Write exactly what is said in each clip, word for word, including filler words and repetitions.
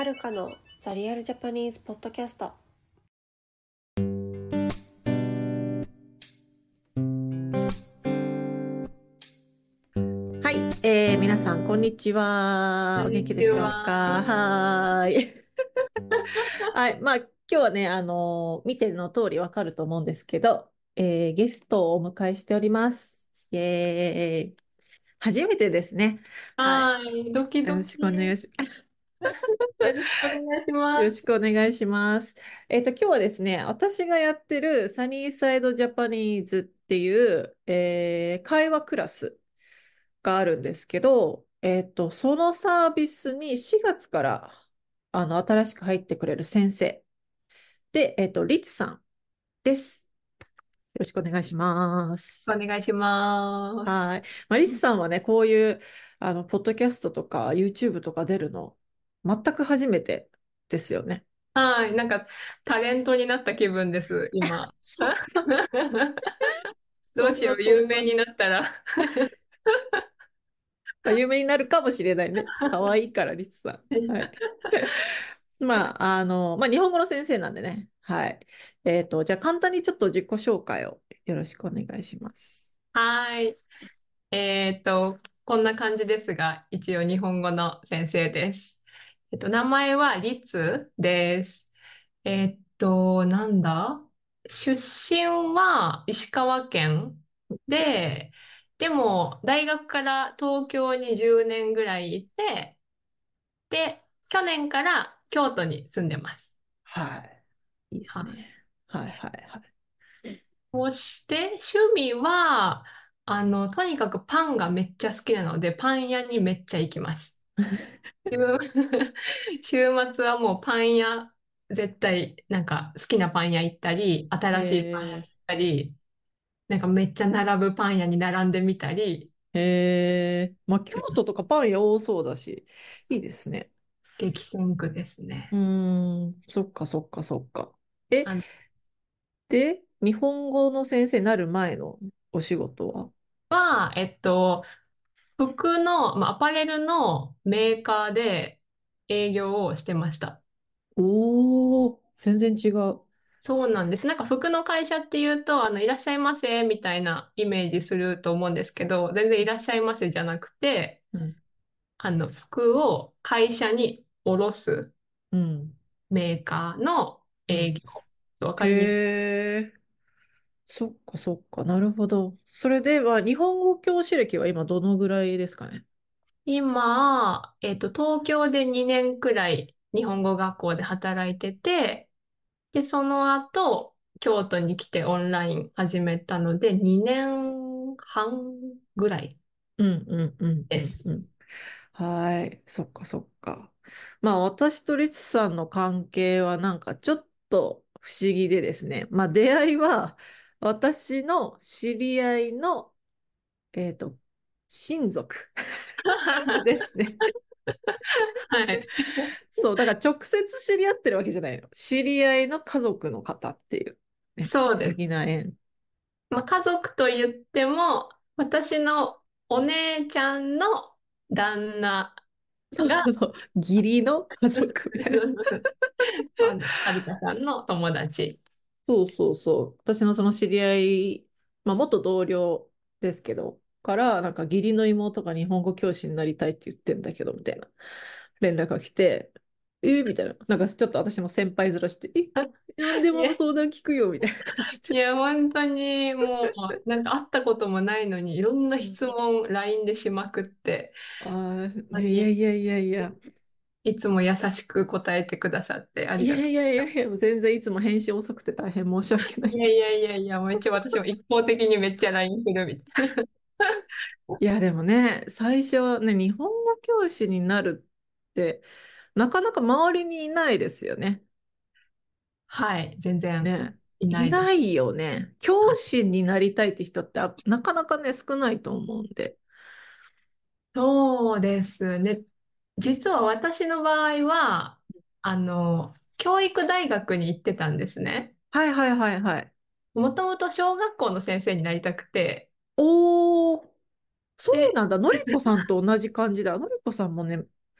はるかのザリアルジャパニーズポッドキャスト。 はい、えー、皆さんこんにちは。おこんに元気でしょうちは。 か。はーい。はい、まあ今日はね、あのー見ての通りわかると思うんですけど、えーゲストをお迎えしております。イエーイ。初めてですね。はい。 はい、ドキドキ。 よろしくお願いします。 よろしくお願いしよろします。 くお願いします。えっと、今日はですね、私がやってるサニーサイドジャパニーズっていう、えー会話クラスがあるんですけど、えっと、そのサービスにしがつからあの新しく入ってくれる先生で、えっと、リツさんです。よろしくお願いします。 お願いします。 はい。まあ、リツさんはね、こういうあのポッドキャストとか YouTube とか出るの全く初めてですよね。 はい、なんかタレントになった気分です、今。 そんな、そんな、 どうしよう、 そんな。 有名になったら。 まあ、有名になるかもしれないね。可愛いから、リツさん。はい。まあ、あの、まあ、日本語の先生なんでね。はい。えっと、じゃあ簡単にちょっと自己紹介をよろしくお願いします。 はい。えっと、こんな感じですが、一応日本語の先生です。えっと、名前はリツです。えっと、なんだ出身は石川県で、でも大学から東京にじゅうねんぐらいいて、で、去年から京都に住んでます。 はい。いいですはい。 ね。はいはいはい。 そして趣味は、あの、とにかくパンがめっちゃ好きなので、パン屋にめっちゃ行きます。週週末はもうパン屋、絶対なんか好きなパン屋行ったり、新しいパン屋行っえたり、なんかめっちゃ並ぶパン屋に並んでみたり、 ー、えー、まあ、京都とかパン屋多そうだし、いいですね。 激戦区ですうね。 ーん、そっかそっかそっか。え、 あので、日本語の先生になる前のお仕事は？ は、えっと、服の、まあ、アパレルのメーカーで営業をしてました。 おー、全然違う。 そうなんです。なんか服の会社っていうと、あの、いらっしゃいませみたいなイメージすると思うんですけど、全然いらっしゃいませじゃなくて、 うん。 あの、服を会社に卸すうん。 メーカーのうん。 営業。わかりにくい。 へえ、そっかそっか、なるほど。それでは、日本語教師歴は今どのぐらいですかね？ 今、えっと、東京でにねんくらい日本語学校で働いてて、で、その後、京都に来てオンライン始めたので、にねんはんぐらいうんうんうんうです。 んうん。はい。そっかそっか。まあ私とリツさんの関係はなんかちょっと不思議でですね。まあ出会いは私の知り合いの、えっと、親族ですね。 はい。 そう、だから直接知り合ってるわけじゃないの。知り合いの家族の方っていう、ね、不思そうです。 議な縁。 まあ、家族と言っても、私のお姉ちゃんの旦那そうが、 そうそう。義理の家族みたいな。 あの、はるかさんの友達。 そうそうそう。私のその知り合い、まあ元同僚ですけど、から、なんか義理の妹が日本語教師になりたいって言ってんだけど、みたいな連絡が来て、えみたいな。なんかちょっと私も先輩面して、え、なんでいや、 も相談聞くよ、みたいな感じで。 いや、本当にもう、なんか会ったこともないのに、いろんな質問 ライン でしまくって、 ああ、 本当にいやいやいやいや。 いつも優しく答えてくださってありがといやいやいやいや、全然いつも返信遅くて大変申し訳なう。いやいやいですけど。 いやいや、めっちゃ私も一方的にめっちゃ ライン するみたいな。 いや、でもね、最初はね、日本語教師になるって、なかなか周りにいないですよね。 はい、全然ね。 いないです。 いないよね。教師になりたいって人ってあなかなかね、少ないと思うんで。 そうですね。実は私の場合は、あの、教育大学に行ってたんですね。 はいはいはいはい。 もともと小学校の先生になりたくて、 おー、そうで、 なんだ。のりこさんと同じ感じだ。のりこさんもね、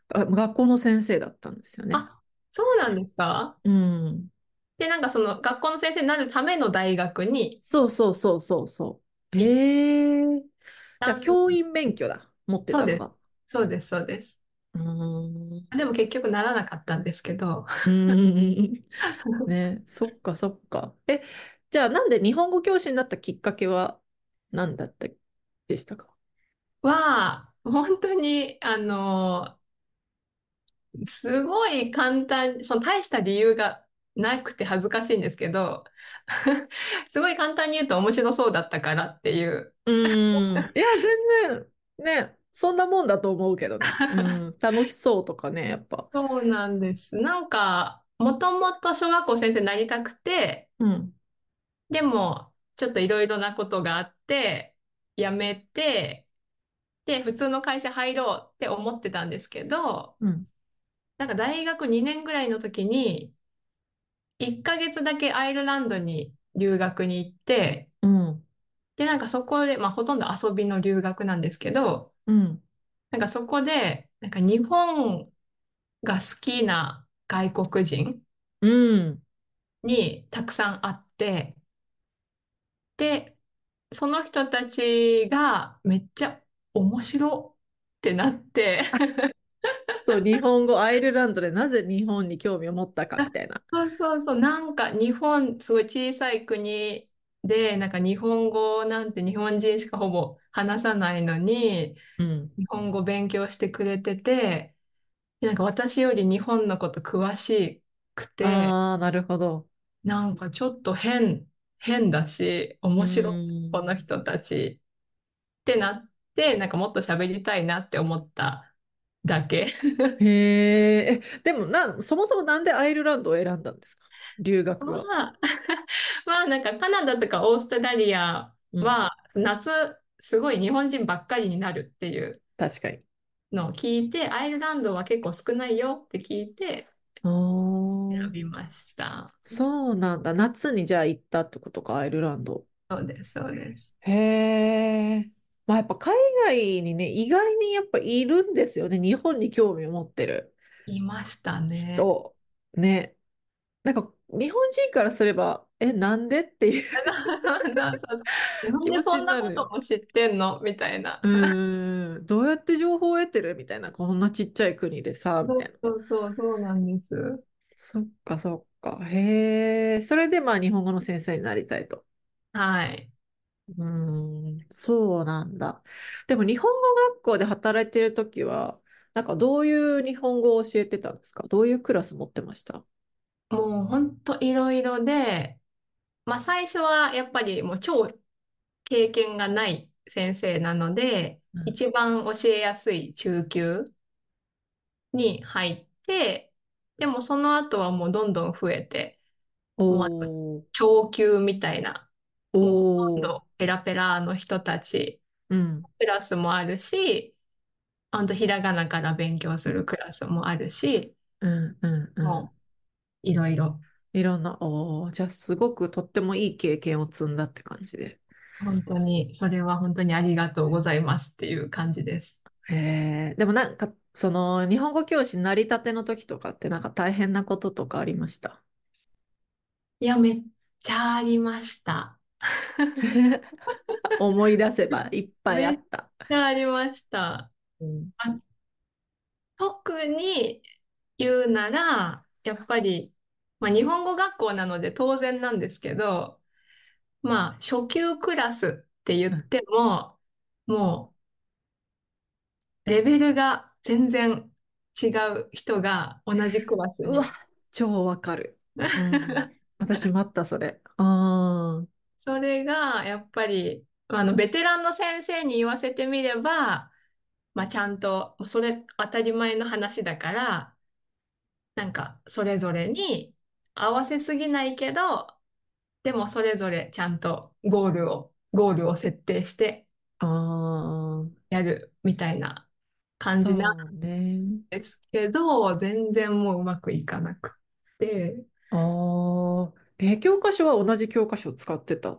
あ、学校の先生だったんですよね。 あ、そうなんですか？ うん。 で、なんかその学校の先生になるための大学にそうそうそうそうそう。 行っへえ。じゃあ、 たん、 教員免許だ。持ってそうです。 たのが。 そうです、そうです。 うーん。 でも結局ならなかったんですけど、 うーん。ね、そっかそっか。え、じゃあなんで日本語教師になったきっかけは何だったでしたか？ は、本当に、あの、すごい簡単、その大した理由がなくて恥ずかしいんですけど、すごい簡単に言うと面白そうだったからっていう。 うーん。いや、全然、ね、そんなもんだと思うけどね。うん。楽しそうとかね、やっぱ。 そうなんです。なんか、もともと小学校先生になりたくて、 うん。 でも、ちょっといろいろなことがあって、辞めて、で、普通の会社入ろうって思ってたんですけど、 うん。 なんか大学にねんぐらいの時に、いっかげつだけアイルランドに留学に行って、 うん。 で、なんかそこで、まあほとんど遊びの留学なんですけど、 うん。 なんかそこで、なんか日本が好きな外国人うん。 にたくさん会って、で、その人たちがめっちゃ面白ってなって、 そう、日本語、アイルランドでなぜ日本に興味を持ったかみたいな。 そうそうそう、なんか日本、すごい小さい国で、なんか日本語なんて日本人しかほぼ話さないのに、 うん。 日本語勉強してくれてて、でなんか私より日本のこと詳しくて、 ああ、なるほど。 なんかちょっと変、変だし、 う面白い、 ーん。 この人たちってなって、なんかもっと喋りたいなって思っただけ。 へえ、え、でもな、そもそもなんでアイルランドを選んだんですか？留学は。 まあ、まあなんかカナダとかオーストラリアうん。 は夏すごい日本人ばっかりになるっていう確かに。 のを聞いて、アイルランドは結構少ないよって聞いてああ、 選びました。 そうなんだ。夏にじゃあ行ったってことか、アイルランド。 そうです、そうです。 へえ。まあやっぱ海外にね、意外にやっぱいるんですよね。日本に興味を持ってるいましたね。 人。ね。なんか日本人からすれば、え、なんでっていうなそうなん気持ちでそんなになる。 ことも知ってんのみたいな。 うーん。どうやって情報を得てるみたいな。こんなちっちゃい国でさ、みそうたいな。 そうそう、そうなんです。 そっかそっか。へえ。それでまあ日本語の先生になりたいと。 はい。 うーん、そうなんだ。でも日本語学校で働いてるときは、なんかどういう日本語を教えてたんですか？どういうクラス持ってました？ もう本当いろいろで、まあ最初はやっぱりもう超経験がない先生なので、 うん。 一番教えやすい中級に入って、でもその後はもうどんどん増えて、もうあとおー、 超級みたいな、もうほとんおー、 どペラペラの人たち、 うん、 クラスもあるし、あとひらがなから勉強するクラスもあるし、 うん、うん、うん。 もういろいろ、 いろんな、おー、じゃあすごくとってもいい経験を積んだって感じで。 本当に、それは本当にありがとうございますっていう感じです。 へえ、でもなんか、その日本語教師になりたての時とかってなんか大変なこととかありました？ いや、めっちゃありました。 思い出せばいっぱいあめっった。 ちゃありました。 うん。 あ、特に言うなら、やっぱり、まあ、日本語学校なので当然なんですけど、まあ、初級クラスって言っても、もう、レベルが全然違う人が同じクラスうわ、 に。 超わかる。うん。私もあった、それ。ああ、 それが、やっぱり、あの、ベテランの先生に言わせてみれば、まあ、ちゃんと、それ当たり前の話だから、なんか、それぞれに合わせすぎないけど、でもそれぞれちゃんとゴールを、ゴールを設定してああ、 やるみたいな感じなんそうね。 ですけど、全然もううまくいかなくて、 ああ、えー教科書は同じ教科書を使ってた？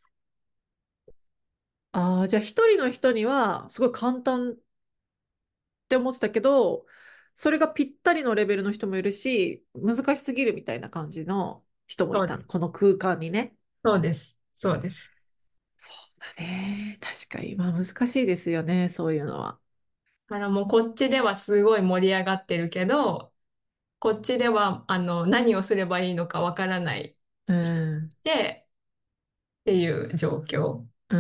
ああ、じゃあ一人の人にはすごい簡単って思ってたけど、 それがぴったりのレベルの人もいるし、難しすぎるみたいな感じの人もいたの。 そうです。 この空間にね。 そうです。そうです。 そうだね。確かに。まあ難しいですよね、そういうのは。 だからもうこっちではすごい盛り上がってるけど、こっちではあの何をすればいいのかわからないうん。 で、っていう状況。 うん。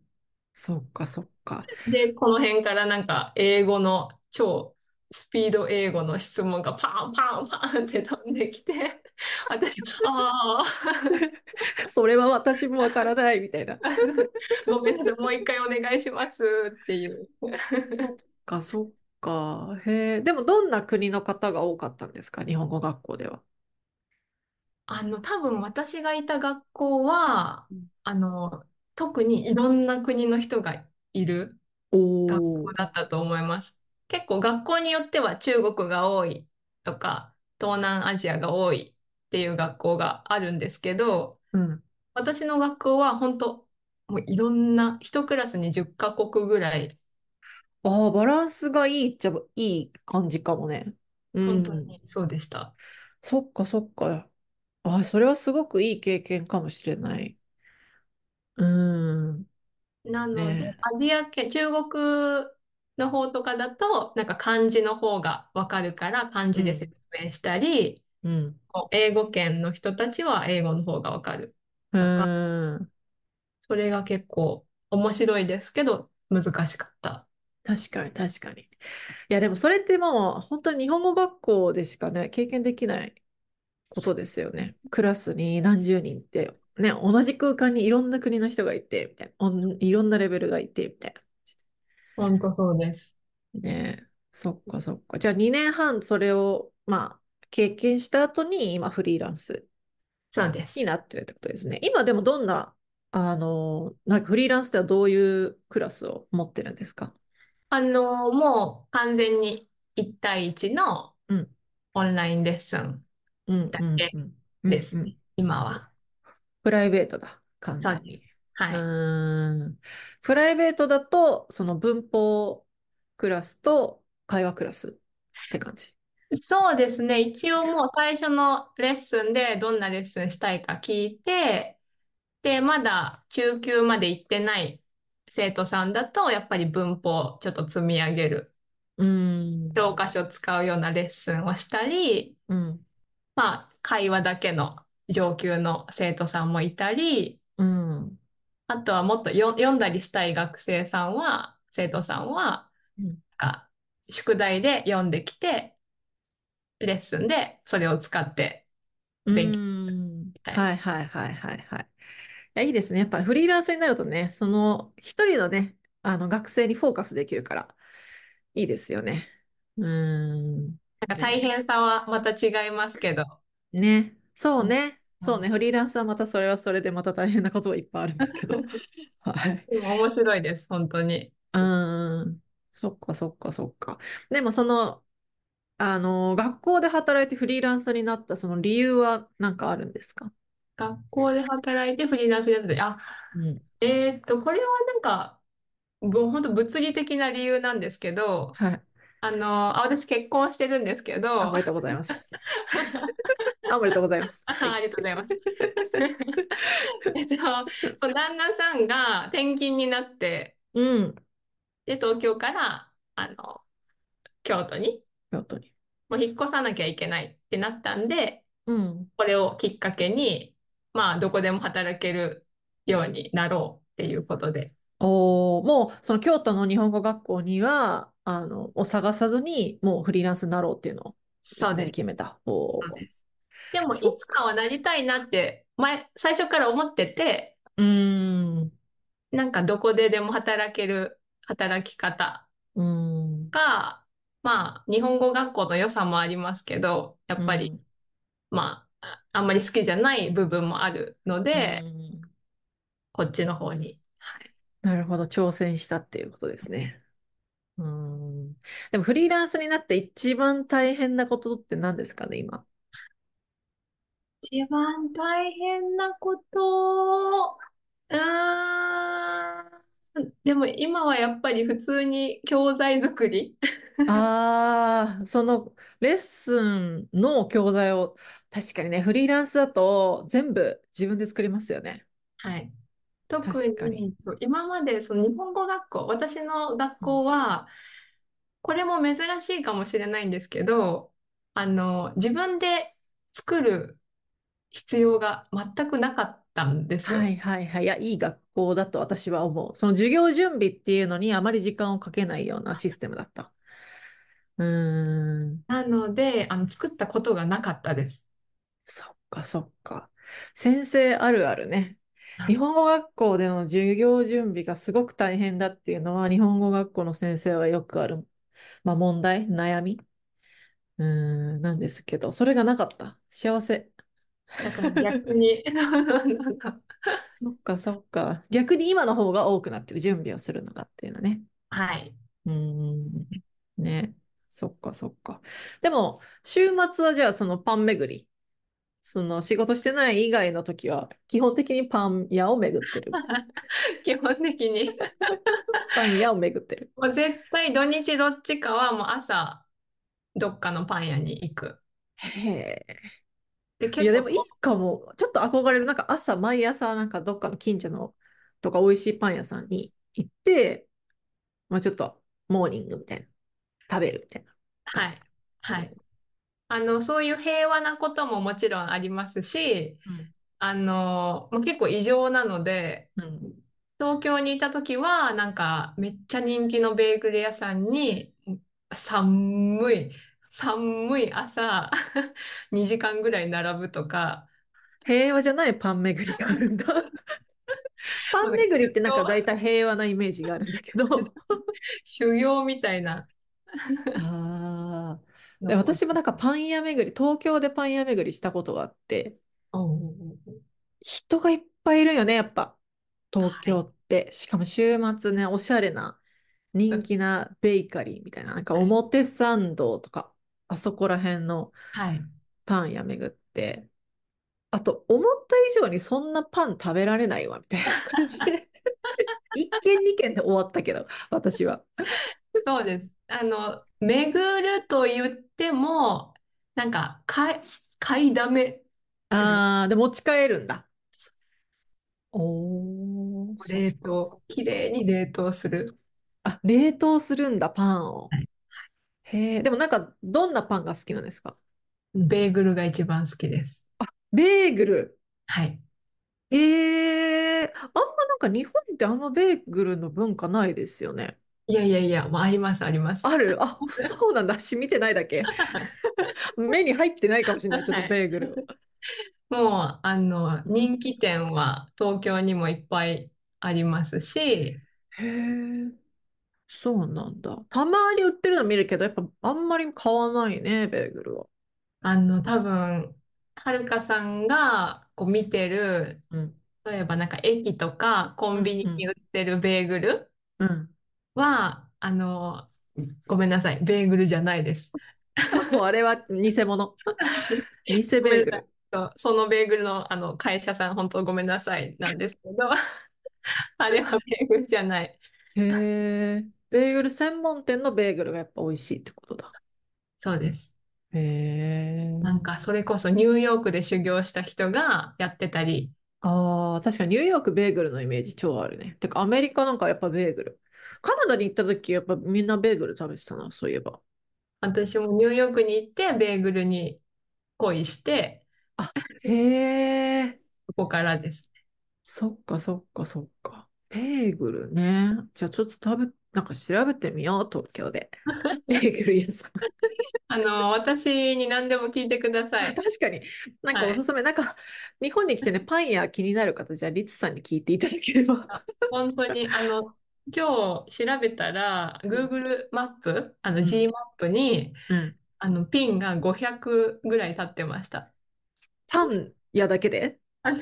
そっかそっか。 で、この辺からなんか英語の超スピード英語の質問がパンパンパンって飛んできて、私、ああ、 それは私もわからないみたいな。 ごめんなさい、もう一回お願いしますっていう。 そっかそっか。へえ。でもどんな国の方が多かったんですか、日本語学校では。 あの、多分私がいた学校は、 うん。 あの、特にいろんな国の人がいるお学ー。 校だったと思います。結構学校によっては中国が多いとか、東南アジアが多いっていう学校があるんですけど、 うん。 私の学校は本当、もういろんな、一クラスにじゅっカ国ぐらい、 ああ、バランスがいいっちゃいい感じかもね。う本当ん。 にそうでした。 そっかそっか。ああ、それはすごくいい経験かもしれない。うん。 なので、 ねアジア系、中国の方とかだと、なんか漢字の方がわかるから漢え。う字でん。 説明したり、 うん。 英語圏の人たちは英語の方がわかるうとか、 ん。 それが結構面白いですけど、難しかった。 確かに確かに。いや、でもそれってもう本当に日本語学校でしかね、経験できないことですよね。クラスに何十人って、ね、同じ空間にいろんな国の人がいて、みたいな。おんいろんなレベルがいて、みたいな。 本当そうです。 ね、そっかそっか。じゃあにねんはんそれを、まあ、経験した後に今フリーランスそうです。 になってるってことですね。今でもどんな、あの、なんかフリーランスではどういうクラスを持ってるんですか？ あの、もう完全にいち対いちのうん、 オンラインレッスンうん、うん、 だけうん、うん、うん。 ですね、今は。 プライベートだ、完そうです。 全に。うはい。 ーん。プライベートだと、その文法クラスと会話クラスって感じ。 そうですね。一応もう最初のレッスンでどんなレッスンしたいか聞いて、で、まだ中級まで行ってない生徒さんだと、やっぱり文法ちょっと積み上げる、 うーん。 教科書使うようなレッスンをしたり、 うん。 まあ、会話だけの上級の生徒さんもいたり、 うん。 あとはもっとよ読んだりしたい学生さんは、生徒さんは、 うん。 なんか宿題で読んできて、レッスンでそれを使ってう勉強ーん。 みたいな。 はいはいはいはいはい。いや、いいですね。やっぱりフリーランスになるとね、その一人のね、あの学生にフォーカスできるから、いいですよね。うーん。 なんか大ね。 変さはまた違いますけど、 ね。そううん、 ね。そうね。フリーランスはまたそれはそれでまた大変なことがいっぱいあるんですけど。はい。 でも面白いです、本当に。 うーん。そっかそっかそっか。でもその、あの、学校で働いてフリーランスになったその理由は何かあるんですか？ 学校で働いてフリーランスでやってて、あ、 うん。 えーっと、これはなんか、ぶ本当物理的な理由なんですけど、 はい。 あの、あ、私結婚してるんですけあ、おど、 めでとうございます。あ、おめでとうございます。はい。 ありがとうございます。えっと、その旦那さんが転勤になって、 うん。 で、東京から、あの、京都に、 京都に。 もう引っ越さなきゃいけないってなったんで、 うん。 これをきっかけに、まあ、どこでも働けるようになろうっていうことで。 おー、もう、その京都の日本語学校には、あの、を探さずに、もうフリーランスになろうっていうのをいきなそうです。 り決めた。おー、 そうです。でも、いそっか。 つかはなりたいなって、前、最初から思ってて、 うーん。 なんかどこででも働ける働き方うーん。 が、まあ、日本語学校の良さもありますけど、やっぱり、 うん。 まあ、あんまり好きじゃない部分もあるのうで、 ん。 こっちの方に。はい。 なるほど。挑戦したっていうことですね。うーん。でもフリーランスになって一番大変なことって何ですかね、今。 一番大変なこと、うーん。でも今はやっぱり普通に教材作り。 ああ、そのレッスンの教材を、確かにね、フリーランスだと全部自分で作りますよね。 はい。特確かに。 に、そう今までその日本語学校、私の学うん。 校は、これも珍しいかもしれないんですけど、あの、自分で作る必要が全くなかったんですよ。 はいはいはい。いや、いい学校だと私は思う。その授業準備っていうのにあまり時間をかけないようなシステムだった。うーん。 なので、あの、作ったことがなかったです。 そっかそっか。先生あるあるね。日本語学校での授業準備がすごく大変だっていうのは、日本語学校の先生はよくある、まあ、問題、悩み、うーん、なんですけど、それがなかった。幸せ。 だから逆に、 そっかそっか。逆に今の方が多くなってる、準備をするのがっていうのね。 はい。 うーん。ね。そっかそっか。でも、週末はじゃあそのパン巡り。その仕事してない以外の時は、基本的にパン屋を巡ってる。 基本的に。 パン屋を巡ってる。 もう絶対土日どっちかはもう朝、どっかのパン屋に行く。 へえ。 で、 いや、 結構、 でもいいかも。ちょっと憧れる。なんか朝、毎朝、なんかどっかの近所のとか美味しいパン屋さんに行って、まあちょっとモーニングみたいな。食べるみたいな感じ。 はい。はい。あの、そういう平和なことももちろんありますし、 うん。 あの、もう結構異常なので、 うん。 東京にいた時は、なんか、めっちゃ人気のベーグル屋さんに、寒い、寒い朝、にじかんぐらい並ぶとか、 平和じゃないパン巡りがあるんだ。パンもうなんか巡りってなんか修行、 大体平和なイメージがあるんだけど。 修行みたいなああ。で、 のを。 私もなんかパン屋巡り、東京でパン屋巡りしたことがあって、 おうおう人がいっぱいいるよね、やっぱ。東はい。 京って。しかも週末ね、おしゃれな人気なベーカリーみたいな、なんかはい。 表参道とか、あそこら辺のはい。 パン屋巡って、あと、思った以上にそんなパン食べられないわ、みたいな感じで、一軒二軒で終わったけど、私は。 そうです。あの、巡ると言っても、なんか、買い、買いだめ。 あー、で、持ち帰るんだ。おー、そっ冷凍。 かそっ綺麗か。 に冷凍する。 あ、冷凍するんだ、パンを。 はい。 へえ、でもなんか、どんなパンが好きなんですか？ ベーグルが一番好きです。 ベーグル。 はい。 ええ、あんまなんか日本ってあんまベーグルの文化ないですよね。 いやいやいや、もうあります、あります。 あるあ、そうなんだ。私見てないだけ。目に入ってないかもしれない。ちょっとはい。 ベーグル。 もう、あの、 うん。 人気店は東京にもいっぱいありますし、 へえ、そうなんだ。たまに売ってるの見るけど、やっぱあんまり買わないね、ベーグルは。 あの、多分、はるかさんがこう見てる、 うん。 例えばなんか駅とかコンビうん、うん、 ニに売ってるベーグルうん。 は、あの、ごめんなさい、ベーグルじゃないです。 もうあれは偽物。偽ごめんなさい。 ベーグル。 そうそのベーグルの、あの会社さん、本当ごめんなさいなんですけど、あれはベーグルじゃない。 へえ、ベーグル専門店のベーグルがやっぱ美味しいってことだ。 そうです。 へえ。 なんか、それこそニューヨークで修行した人がやってたり、 ああ、確かにニューヨークベーグルのイメージ超あるね。てかアメリカなんかやっぱベーグル。カナダに行った時やっぱみんなベーグル食べてたな、そういえば。 私もニューヨークに行ってベーグルに恋して、 あ、へえ。 そこからです。 そっかそっかそっか。ベーグルね。じゃあちょっと食べ、なんか調べてみよう、東京で。ベーグル屋さん。 あの、私に何でも聞いてくださあ、 い。 確かに。なんかはい。 おすすめ。なんか日本に来てね、パン屋気になる方、じゃあリツさんに聞いていただければ。 本当に、あの、今日調べたら、 うん。 Google マップ、あのうん。 G マップに、 うん。 あの、ピンがごひゃくぐらい立ってました。 パン屋だけであの、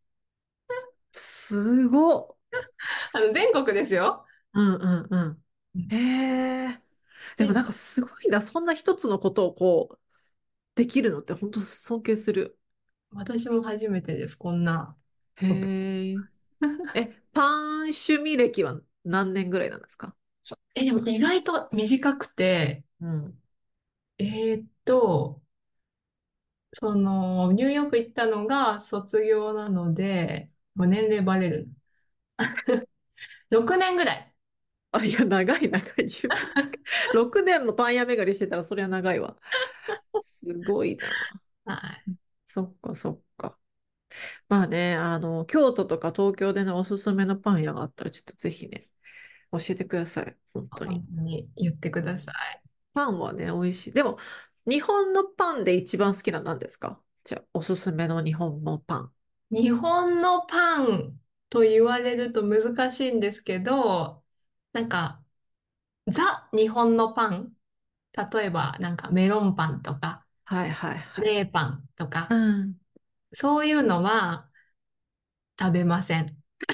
すごっ。 あの全国ですよ。 うんうんうん。 うんへえ。でもぜなんかすごいな。そんな一つのことをこう、できるのって本当尊敬する。 私も初めてです、こんなこと。 へえ。え、パン趣味歴は何年ぐらいなんですか？ え、でも意外と短くて、 うん。 えーっと、その、ニューヨーク行ったのが卒業なので、もう年齢バレる。ろくねんぐらい。 あ、いや、長い長い、十分。ろくねんもパン屋巡りしてたらそりゃ長いわ。すごいな。 はい。 そっかそっか。まあね、あの、京都とか東京でね、おすすめのパン屋があったら、ちょっとぜひね、教えてください。本当に。 本当に言ってくうん、 ださい。 パンはね、美味しい。でも、日本のパンで一番好きなの何ですか？じゃあ、おすすめの日本のパン。 日本のパンと言われると難しいんですけど、なんか、ザ日本のパン、例えばなんかメロンパンとか、 はいはいはい。 カレーパンとうか、 ん。 そういうのは食べません。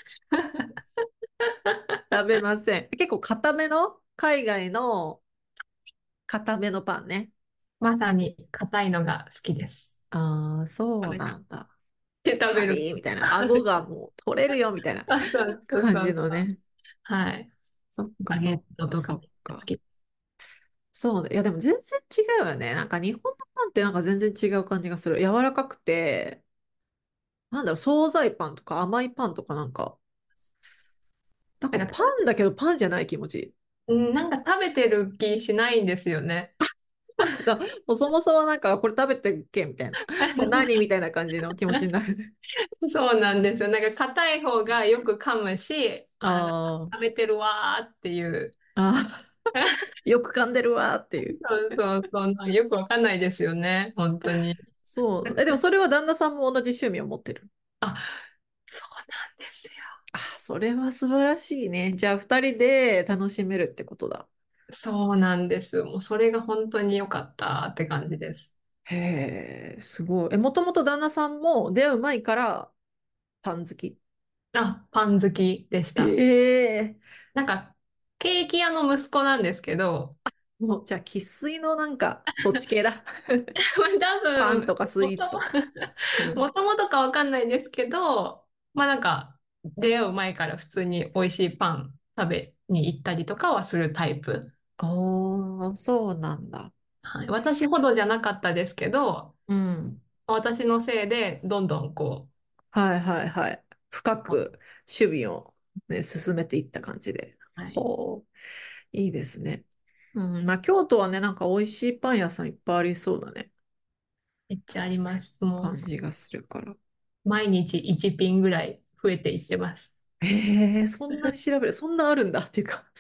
食べません。結構固めの、海外の固めのパンね。 まさに硬いのが好きです。 ああ、そう食べる。 なんだ。 で食べる。 パリーみたいな。顎がもう取れるよみたいなそうそうそう感そう。 じのね。 はい。 そっかバゲッそっかそトとか好っか。 き。 そうね。いやでも全然違うよね。なんか日本のパンってなんか全然違う感じがする。柔らかくて、なんだろう、惣菜パンとか甘いパンとかなんか、なんかなんか、 パンだけどパンじゃない気持ち。 うんなんか食べてる気しないんですよね。 だもうそもそもなんかこれ食べてるっけみたいな。何みたいな感じの気持ちになる。 そうなんですよ。なんか硬い方がよく噛むし、あ、なんかあ食べてるわーっていう。 あ、ああ、よく噛んでるわーっていう。 そうそうそう、よくわかんないですよね。本当に。 そう。え、でもそれは旦那さんも同じ趣味を持ってる？ あ、そうなんですよ。 あ、それは素晴らしいね。じゃあ二人で楽しめるってことだ。 そうなんです。もうそれが本当に良かったって感じです。 へえ、すごい。え、もともと旦那さんも出会う前からパン好き？ あ、パン好きでした。 ええ、 なんか、ケーキ屋の息子なんですけど、 もう、じゃあ、生粋のなんか、そっち系だ。 多分、 パンとかスイーツもとも、 とか。うん。 もともとかわかんないですけど、まあなんか、出会う前から普通に美味しいパン食べに行ったりとかはするタイプ。 おー、そうなんだ。 はい、私ほどじゃなかったですけど、 うん。 私のせいでどんどんこはいはいはい。深う、 く守備をね、進めていった感じで。 はい、 ほう、いいですね。うん。まあ、京都はね、なんか美味しいパン屋さんいっぱいありそうだね。 めっちゃあります。もう、 感じがするから。 毎日いちピンぐらい増えていってます。 ええ、そんなに調べる、そんなあるんだっていうか。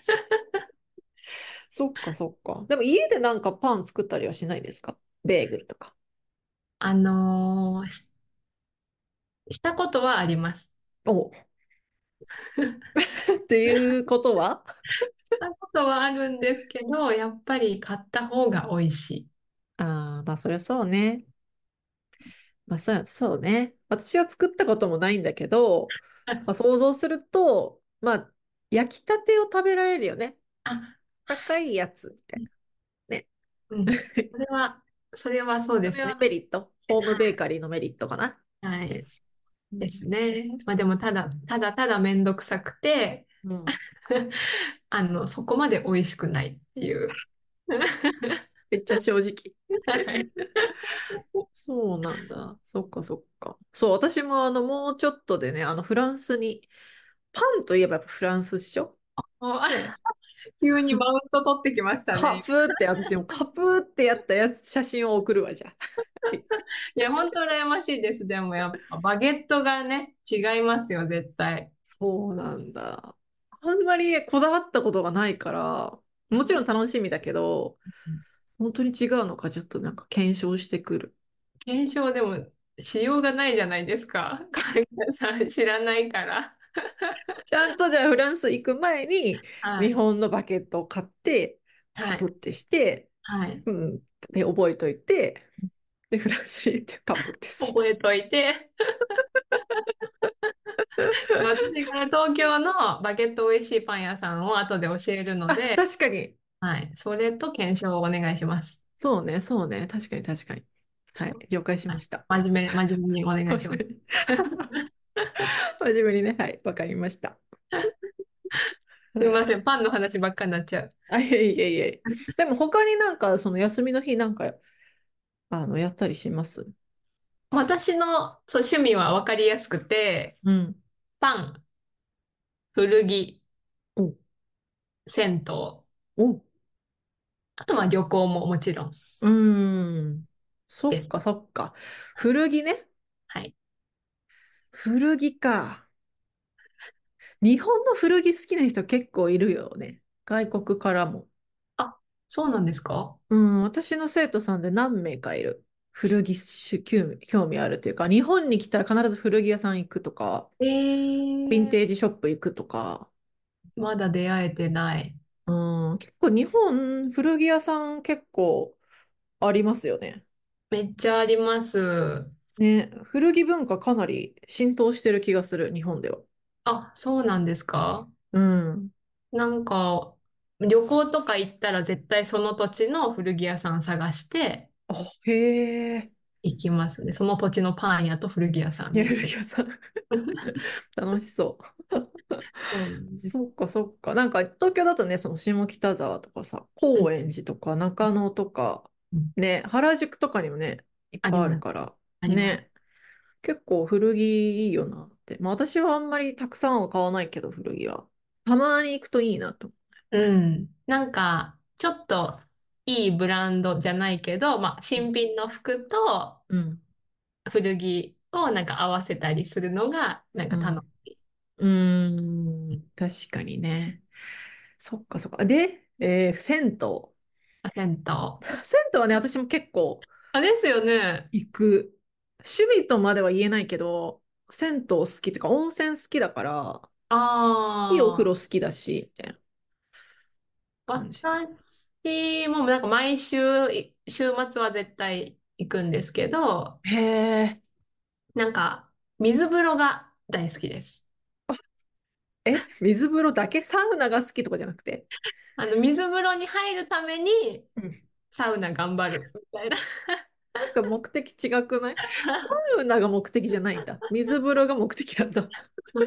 そっかそっか。でも家でなんかパン作ったりはしないですか？ベーグルとか。 あのーし、したことはあります。 おっていうことは？ したことはあるんですけど、やっぱり買った方が美味しい。 ああー、まあそりゃそうね。まあそう、そうね。私は作ったこともないんだけど、まあ、想像すると、まあ焼きたてを食べられるよね。 あ、 高いやつみたいなね。 うん。それは、それはそうですね。 それはメリット。ホームベーカリーのメリットかな。 はい。 ね。うですん。 ね。まあでも、ただ、ただただめんどくさくて、 うん。 あの、そこまで美味しくないっていう。 めっちゃ正直。 はい。 そうなんだ。そっかそっか。そう、私もあの、もうちょっとでね、あの、フランスに、パンといえばやっぱフランスっしょ？ もうあね。 急にマウント取ってきましたね。 カプーって、私もカプーってやったやつ、写真を送るわ、じゃあ。 いや、本当羨ましいです。でもやっぱバゲットがね、違いますよ、絶対。 そうなんだ。あんまりこだわったことがないから、もちろん楽しみだけど、本当に違うのか、ちょっとなんか検証してくる。 検証でもしようがないじゃないですか。海外さん知らないから。 ちゃんとじゃあフランス行く前に、日はい。 本のバケットを買って、カはい。 プってして、 はい。 うん、で、覚えといて、で、フランス行ってカプってする。 覚えといて。私が東京のバゲット美味しいパン屋さんを後で教えるのあ、 で、 確かに。 はい。それと検証をお願いします。 そうね、そうね。確かに確かに。はい、了解しました。 真面目、真面目にお願いします。 真面目に真面目にね。はい、わかりました。 すいません。パンの話ばっかになっちゃう。 あ、いえいえいえ。でも他になんか、その休みの日なんか、あの、やったりします？ 私のそう趣味は分かりやすくて、 うん。 パン、古着、 お、 銭湯、 お、 あとまあ旅行ももちろんうーん。そです。 っかそっか。古着ね。 はい。 古着か。日本の古着好きな人結構いるよね。外国からも。 あ、そうなんですか？ うん、私の生徒さんで何名かいる。古着し興味興味あるというか、日本に来たら必ず古着屋さん行くとか、 えヴィンー、 テージショップ行くとか。 まだ出会えてない。 うん、結構日本、古着屋さん結構ありますよね。 めっちゃあります。 ね、古着文化かなり浸透してる気がする、日本では。 あ、そうなんですか？ うん。 なんか、旅行とか行ったら絶対その土地の古着屋さん探してあ、へえ。 行きますね。その土地のパン屋と古着屋さんいや、古に行く。 着屋さん。楽しそう。 そうなんです。 そっかそっか。なんか東京だとね、その下北沢とかさ、 うん、 高円寺とか中野とか、 うん、 ね、原宿とかにもね、いっぱいあるあります。 から、 あります。 ね、結構古着いいよなって。まあ私はあんまりたくさんは買わないけど、古着は。たまに行くといいなと。 うん。なんか、ちょっといいブランドじゃないけど、まあ、新品の服とうん。 古着をなんか合わせたりするのが、なんかうん。 楽しい。 うーん。確かにね。そっかそっか。で、えー銭湯。 銭湯。 銭湯はね、私も結構あ、ですよね。 行く。趣味とまでは言えないけど、銭湯好きっていうか、温泉好きだから、いいお風ああ、 呂好きだし、みたいな感じで。 私もなんか毎週、い週末は絶対行くんですけど、 へえ。 なんか水風呂が大好きです。 え、水風呂だけサウナが好きとかじゃなくて？ あの、水風呂に入るためにうん。 サウナ頑張るみたいな。 なんか目的違くない？サウナが目的じゃないんだ。水風呂が目的なんだ。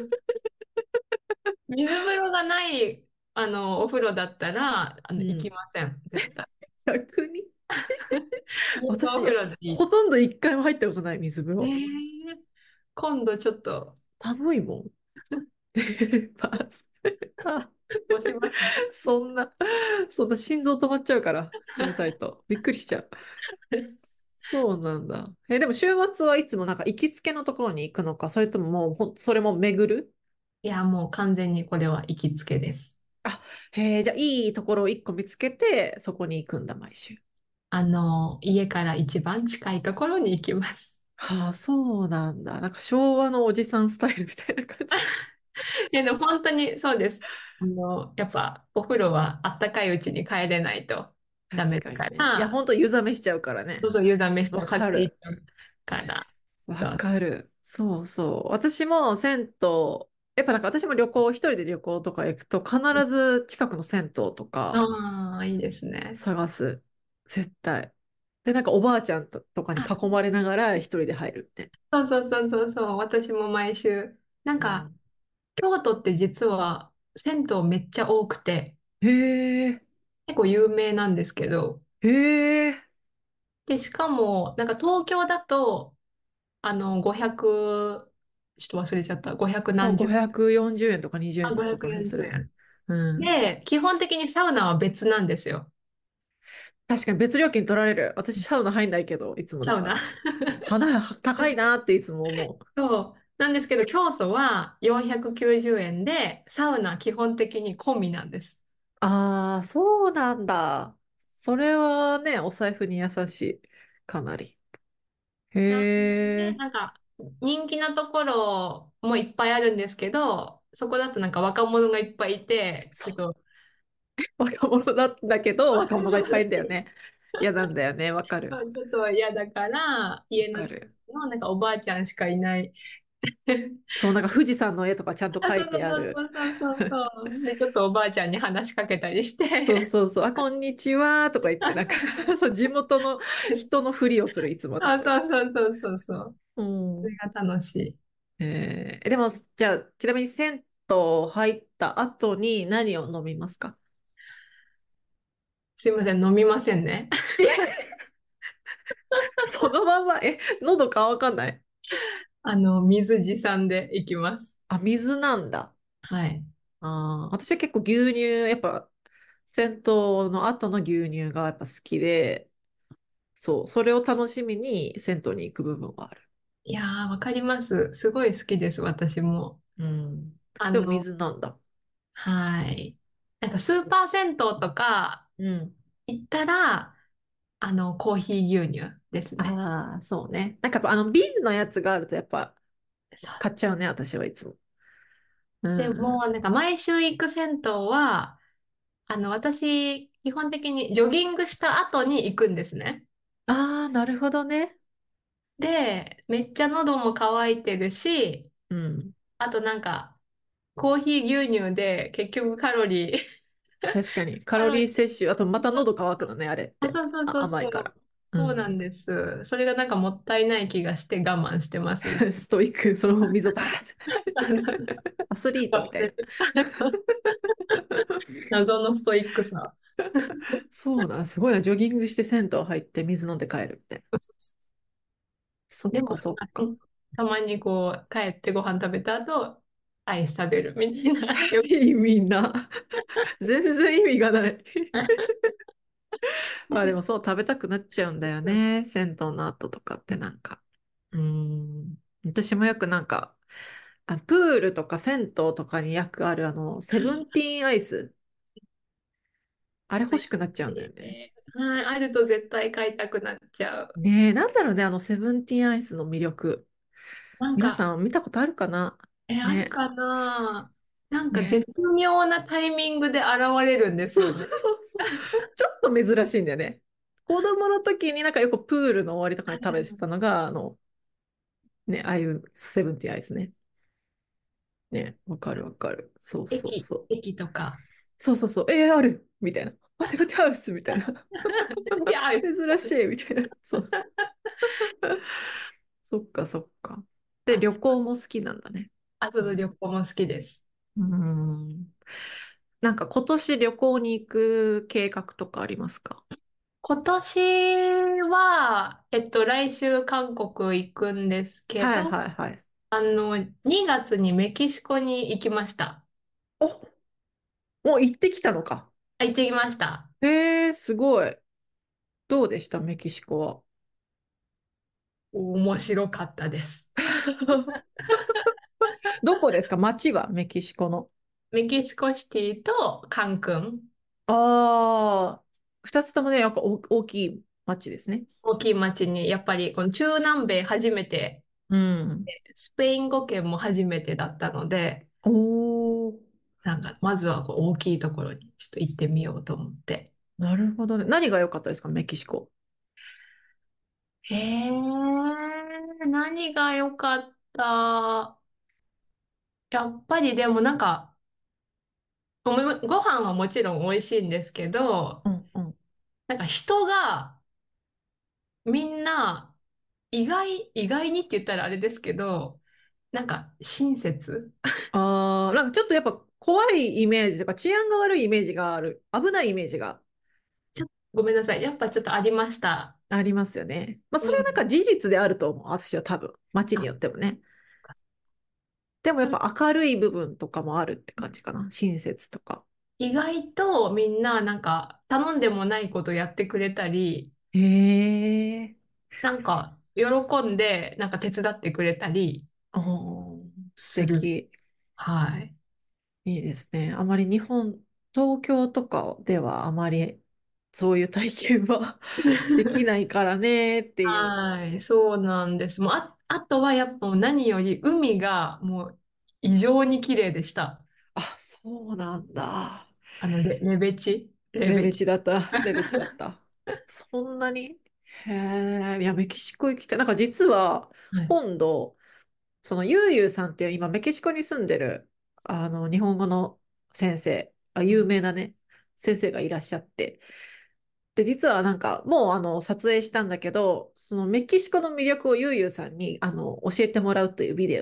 水風呂がない、あの、お風呂だったら、あの、行きうん。 ません。絶対。 逆に水のお私、 風呂でいい。 ほとんど一回も入ったことない、水風え呂。 ー、今度ちょっと、 寒いもん。パーツあ、 押します。 そんな、そんな心臓止まっちゃうから、冷たいと。びっくりしちゃう。そうなんだ。え、でも週末はいつもなんか行きつけのところに行くのか、それとももうほん、それも巡る？ いや、もう完全にこれは行きつけです。 あ、へえ、じゃあいいところを一個見つけて、そこに行くんだ、毎週。 あの、家から一番近いところに行きます。 はあ、そうなんだ。なんか昭和のおじさんスタイルみたいな感じ。 いや、でも本当にそうです。あの、やっぱお風呂はあったかいうちに帰れないとダ確メだかかにね。いや、 ら、 ほんと湯冷めしちゃうからね。 そうそう、湯冷めしてわ風かる。 邪ひいちゃうから。 わそうかる。そうそう。私も銭湯、やっぱなんか私も旅行、一人で旅行とか行くと必ず近くの銭湯とかああ、いいですね。 探す。絶対。で、なんかおばあちゃんと、とかにあ、 囲まれながら一人で入るって。 そうそうそうそうそう、私も毎週。なんか、 うん。 京都って実は銭湯めっちゃ多くて、 へえ、 結構有名なんですけど、 へえ。 で、しかも、なんか東京だと、あの、ごひゃく、ちょっと忘れちゃった、ごひゃくそう、 何十、 ごひゃくよんじゅうえんとかにじゅうえんあ、 とかそこら辺 540 するよね。 円。 うん。 で、基本的にサウナは別なんですよ。 確かに別料金取られる。私サウナ入んないけど、いつもサウナ。 だから。花高いなっていつも思う。 そう。なんですけど、京都はよんひゃくきゅうじゅうえんで、サウナ基本的に込みなんです。 ああ、そうなんだ。それはね、お財布に優しい。かなり。 なんへで、 え。 なんか、人気なところもいっぱいあるんですけど、そこだとなんか若者がいっぱいいて、ちょっそう。 と、 若者だったけど、若者がいっぱいいんだよね。嫌なんだよね。わかる。 ちょっと嫌だから、 わ家の近くかる。 のなんかおばあちゃんしかいない。 そう、なんか富士山の絵とかちゃんとあ、 描いそうそうてある。 そうそうそうそう。で、ちょっとおばあちゃんに話しかけたりしそうて。 そうそう。あ、こんにちはとか言って、なんかそう地元の人のふりをする、いつもあ、 私は。 そうそうそうそうそう。 うん。 それが楽しい。 えー、でも、じゃあ、ちなみに銭ト入った後に何を飲みますか？ すいません、飲みませんね。 そのまま、え、喉乾かない？ あの、水持参でいきます。 あ、水なんだ。 はい。 あー、私は結構牛乳、やっぱ、銭湯の後の牛乳がやっぱ好きで、そう、それを楽しみに銭湯に行く部分はある。 いやー、わかります。すごい好きです、私も。 うん。でもあの、 水なんだ。 はい。なんかスーパー銭湯とかうん。 行ったら、あの、コーヒー牛乳ですね。 ああ、そうね。なんかやっぱあの瓶のやつがあるとやっぱそう買っちゃうね、私はいつも。うでも、 ん。 なんか毎週行く銭湯は、あの、私、基本的にジョギングした後に行くんですね。 ああ、なるほどね。 で、めっちゃ喉も渇いてるし、 うん。 あとなんか、コーヒー牛乳で結局カロリー、 確かに。カロカロリー、 リー摂取。あとまた喉乾くのね、あれっあ、 て。 そうそうあ、 そうそう。 甘いから。うそうなんん。 です。それがなんかもったいない気がして我慢してます、いつも。 ストイック、その水をバーって。アスリートみたいな。 謎のストイックさ。 そうだ、すごいな。ジョギングして銭湯入って水飲んで帰るみたいな。そっでも、 かそっあか。 たまにこう、帰ってご飯食べた後、アイス食べるみたいな。よく意味な。全然意味がない。まあでもそう食べたくなっちゃうんだよね。銭湯の後とかってなんか。うーん。私もよくなんか、あ、プールとか銭湯とかによくあるあの、セブンティーンアイス。あれ欲しくなっちゃうんだよね。 はい、あると絶対買いたくなっちゃう。 ねえ、なんだろうね、あのセブンティーンアイスの魅力。 なんか、 皆さん見たことあるかな？ え、あるね。 かな。なんかね。 絶妙なタイミングで現れるんですそうよね。 そうそう。ちょっと珍しいんだよね。子供の時になんかよくプールの終わりとかに食べてたのが、あの、ね、ああいうセブンティーンアイスね。ね、わかるわかる。そうそう駅、 そう。 駅とか。 そうそうそう。えー、あるみたいな。あ、セブンティーンアイスみたいな。 いや、 珍しいみたいな。そうそう。そっかそっか。で、旅行も好きなんだね。 あ、その旅行も好きです。 うん。なんか今年旅行に行く計画とかありますか？ 今年は、えっと、来週韓国行くんですけはいど、 はいはい。 あの、にがつにメキシコに行きました。 お、もう行ってきたのか。 あ、行ってきました。 えー、すごい。どうでしたメキシコは？ 面白かったです。 どこですか街はメキシコの？ メキシコシティとカンクン、 ああ、二つともね、やっぱ大大きい街ですね。 大きい町に、やっぱりこの中南米初めて、 うん。 スペイン語圏も初めてだったので、 おー、 なんか、まずはこう大きいところにちょっと行ってみようと思って。 なるほどね。何が良かったですかメキシコ？ へえ、何が良かった？やっぱりでもなんか、ごめんご飯はもちろん美味しいんですけど、 うんうん。 なんか人がみんな意外、意外にって言ったらあれですけど、なんか親切。 ああ、なんかちょっとやっぱ怖いイメージとか治安が悪いイメージがある。危ないイメージがちょっとごめんなさい。やっぱちょっとありました。 ありますよね。まあそれはなんかうん。 事実であると思う。私は多分。街にあ、 よってもね。でもやっぱ明るい部分とかもあるって感じかな。親切とか。 意外とみんななんか頼んでもないことやってくれたり、 へえ。 なんか喜んでなんか手伝ってくれたりおー、素する。 敵。 はい。 いいですね。あまり日本、東京とかではあまりそういう体験はできないからねっていう。 はい、そうなんです。もうあ、あとはやっぱ何より海がもう異常に綺麗でした。 あ、そうなんだ。 あのレ、レベチ、レレベベチ。 チだった。レベチだった。そんなに？へえ。いや、メキシコ行きたい。なんか実ははい。 今度、そのゆうゆうさんっていう今メキシコに住んでるあの日本語の先生、あ、有名なね、先生がいらっしゃって。で、実はなんかもうあの撮影したんだけど、そのメキシコの魅力をゆうゆうさんにあの教えてもらうというビデオを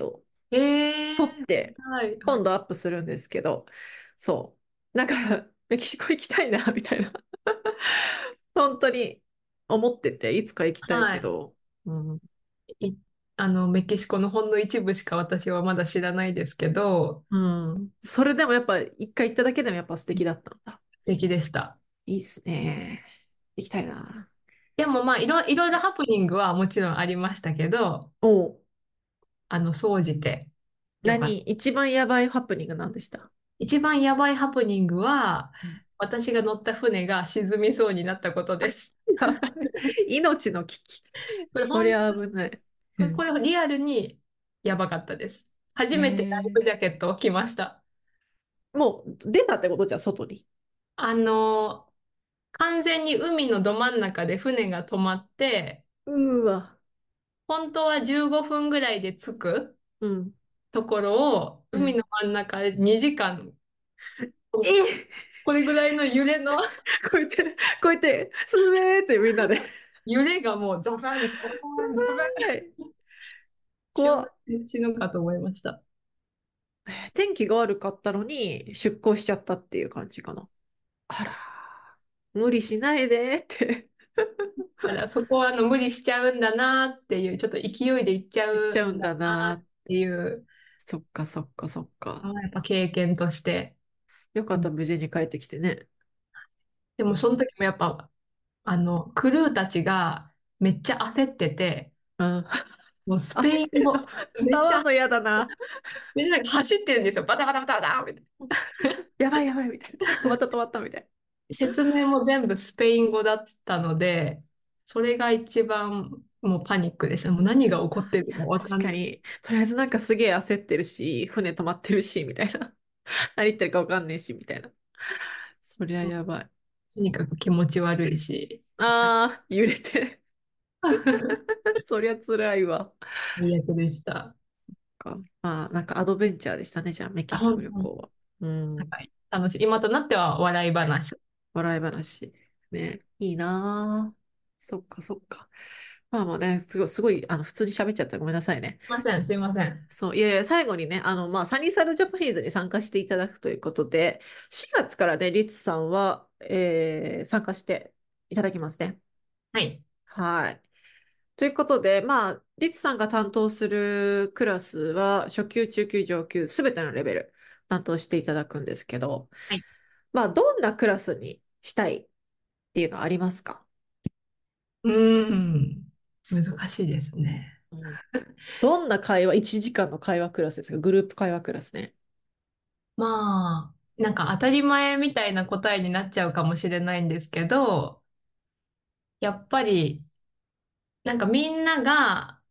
え撮っー、 て、 はい、はい。 今度アップするんですけど、そう。なんか、メキシコ行きたいな、みたいな。本当に思ってて、いつか行きたいはい。 けど、うん、 い、あの、メキシコのほんの一部しか私はまだ知らないですけど、 うん。それでもやっぱ、一回行っただけでもやっぱ素敵だったんだ。 素敵でした。 いいっすね。行きたいな。 でもまあ、いろ、いろいろハプニングはもちろんありましたけど、 おう、 あの、総じてよかった。 何一番やばいハプニングなんでした？ 一番やばいハプニングは、 うん。 私が乗った船が沈みそうになったことです。 やばい。命の危機。 これ本そりゃ危ない。 これ、これリアルにやばかったです。初えめてライフジー、 ャケットを着ました。 もう出たってことじゃん、外に。 あの、完全に海のど真ん中で船が止まって、 うーわ。 本当はじゅうごふんぐらいで着くうん。 ところを、 うん。 海の真ん中でにじかん、 え、 これぐらいの揺れの、 こうやって、こうやって、進めーってみんなで。 揺れがもうザバン、ザバン、ザバン、 はい。 瞬怖っ。 間死ぬかと思いました。 天気が悪かったのに出航しちゃったっていう感じかな。あら、無理しないでってだからそこはあの無理しちゃうんだなっていう、ちょっと勢いでいっちゃ言っちゃうんうんだだな。 なっていう、 そっかそっかそっか。 あやっぱ経験として。 よかった、 うん無事に帰ってきてね。 でもその時もやっぱ、あの、クルーたちがめっちゃ焦ってて、 うん。 もうスペ焦ってるの、 イン語、めっちゃ、 伝わるの嫌だな。 みんなが走ってるんですよ。バタバタバタバタみたいやばいやばいみたいな。止まった止まったみたいな。説明も全部スペイン語だったので、それが一番もうパニックでした。もう何が起こってるな。 のかわかんない。 確かに、とりあえずなんかすげえ焦ってるし、船止まってるし、みたいな。何言ってるかわかんねえし、みたいな。そりゃやばい。 とにかく気持ち悪いし、さあー、揺れて。そりゃ辛いわ。 最悪でした。 か。まあ、なんかアドベンチャーでしたね、じゃあ、メキあ、 シコ本当に旅行は。うん。 はい楽しい。今となっては笑い話。す笑い話。ね。いいなぁ。そっか、そっか。まあまあね、すごい、すごい、あの、普通に喋っちゃったらごめんなさいね。 いません、すいません。 そう、いやいや、最後にね、あの、まあ、サニーサイドジャパニーズに参加していただくということで、しがつからね、リツさんは、えー参加していただきますね。 はい。 はい。ということで、まあ、リツさんが担当するクラスは、初級、中級、上級、すべてのレベル担当していただくんですけど、 はい。 まあ、どんなクラスにしたいっていうのはありますか？ うーん。難しいですね。 うん。どんな会話、いちじかんの会話クラスですか？グループ会話クラスね。 まあ、なんか当たり前みたいな答えになっちゃうかもしれないんですけど、やっぱり、なんかみんなが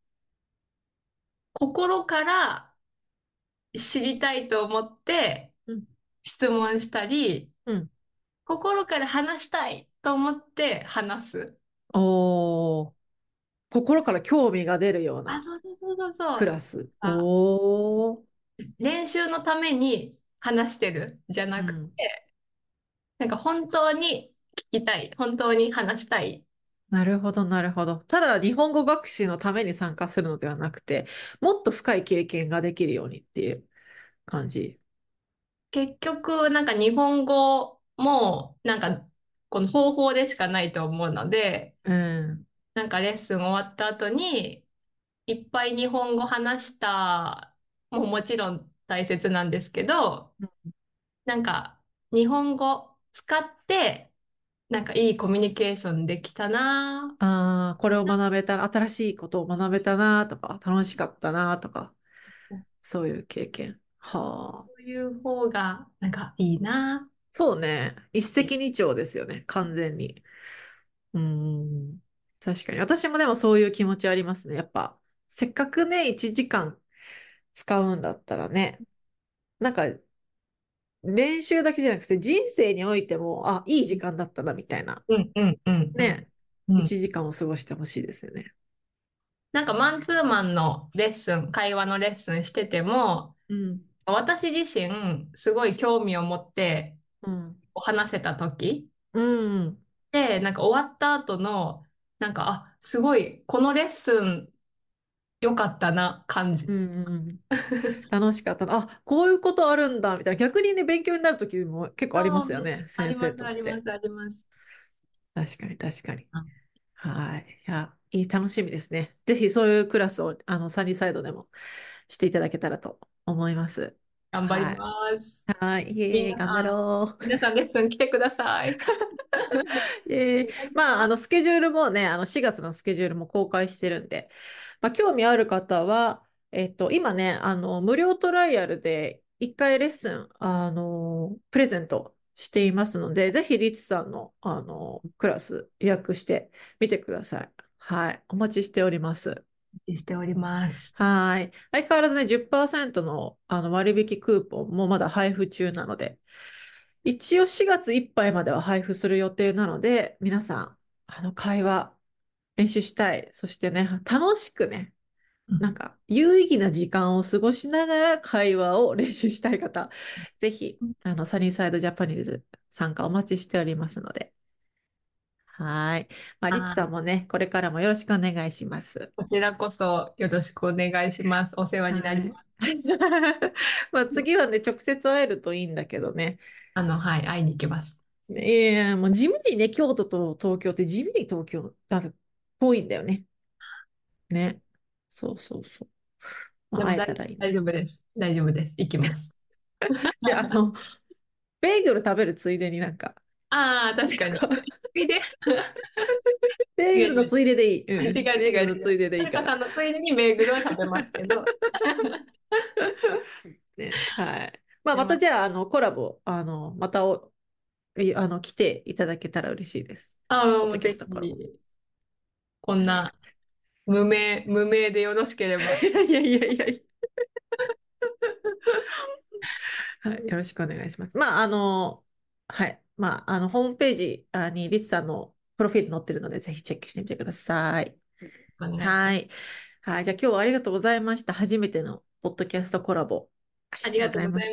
心から知りたいと思ってうん。 質問したり、 うん。 心から話したいと思って話す。 おー、心から興味が出るようあ、 なそうそうそうそうそう。 クラス。 あ、 おー。 練習のために話してるじゃなくうん。 て、なんか本当に聞きたい。本当に話したい。 なるほど、なるほど。ただ、日本語学習のために参加するのではなくて、もっと深い経験ができるようにっていう感じ。 結局、なんか日本語も、なんかこの方法でしかないと思うので、 うん。 なんかレッスン終わった後に、いっぱい日本語話したももちろん大切なんですけど、なんか日本語使って、なんかいいコミュニケーションできたな。 ああ、これを学べた、新しいことを学べたなとか、楽しかったなとか、そういう経験。はあ。 そういう方が、なんかいいな。 そうね。一石二鳥ですよね。完全に。うーん。確かに。私もでもそういう気持ちありますね。やっぱ、せっかくね、いちじかん使うんだったらね、なんか、練習だけじゃなくて、人生においても、あ、いい時間だったな、みたいな。 うんうんうんうん。 ね。 うん。 いちじかんを過ごしてほしいですよね。 なんかマンツーマンのレッスン、会話のレッスンしてても、 うん。 私自身すごい興味を持ってうん。 話せた時うん。 で、なんか終わった後の、なんか、あ、すごい、このレッスンよかったな感じ。 うんうんうん。楽しかったな。あ、こういうことあるんだ、みたいな。逆にね、勉強になる時も結構ありまあすよね。先生あります、 として。 あります、あります。 確かに、確かに。 あはい。いや、いい、楽しみですね。ぜひそういうクラスを、あの、サニーサイドでもしていただけたらと思います。 頑張りはい。 ます。 はい。いえいえ、頑張皆さん、 ろう。 皆さんレッスン来てください。 いえいえ、 お願いしまあ、あの、 ます。 スケジュールもね、あの、しがつのスケジュールも公開してるんで、まあ、興味ある方は、えっと、今ね、あの、無料トライアルでいっかいレッスン、あの、プレゼントしていますので、ぜひ、リツさんの、あの、クラス予約してみてください。はい。お待ちしております。 しております。 はい。相変わらずね、じゅっパーセントの、あの割引クーポンもまだ配布中なので、一応しがついっぱいまでは配布する予定なので、皆さん、あの、会話、練習したい。そしてね、楽しくね、なんか、有意義な時間を過ごしながら会話を練習したい方、ぜひ、あの、サニーサイドジャパニーズ参加お待ちしておりますので。はい。まあ、リツはい。 さんもね、これからもよろしくお願いします。 こちらこそよろしくお願いします。お世話になりはい。 ます。 まあ、次はね、直接会えるといいんだけどね。 あの、はい、会いに行きます。 いやいや、もう地味にね、京都と東京って地味に東京、だと遠いんだよね。ね。そうそうそう。まあ、会えでも大、 たらいいな。 大丈夫です。大丈夫です。行きます。 じゃあ、あの、ベーグル食べるついでになんか、 ああ、確かに。 なんかついで、 ベーグルの違う違う。 ついででいい。 違ううん。ベー違う違う。 グルのついででいいから。 はるかさんのついでにベーグルは食べますけど。 ね。はい。まあ、 でも、 またじゃあ、あの、コラボ、あの、またお、いあの、来ていただけたら嬉しいです。 ああ、 ポッドキャもうぜストコラボ。 ひ、こんはい。 な無名、無名でよろしければ。 いやいやいやいやいや。はい。よろしくお願いします。まあ、あの、はい。まあ、あの、ホームページあにリツさんのプロフィール載ってるので、ぜひチェックしてみてください。 お願いします。 はい。はい。じゃあ今日はありがとうございました。初めてのポッドキャストコラボ。ありがありがとうござとうございました。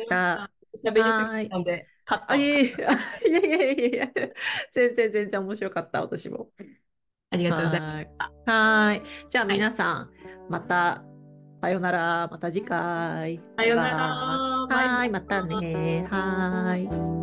いました。喋りすぎはい。 たので、カッあ、いト。 えいえ、あいやいやいやいや、全然全然面白かった、私も。 ありがとうございまはい。 した。 はい。じゃあはい。 皆さん、また、さよなら、また次回。バイさよなバーイ。 ら。バイバはい、またイ。 ね。はい。